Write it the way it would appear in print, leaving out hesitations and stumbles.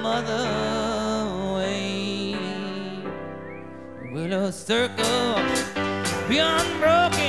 some other way. Will a circle be unbroken?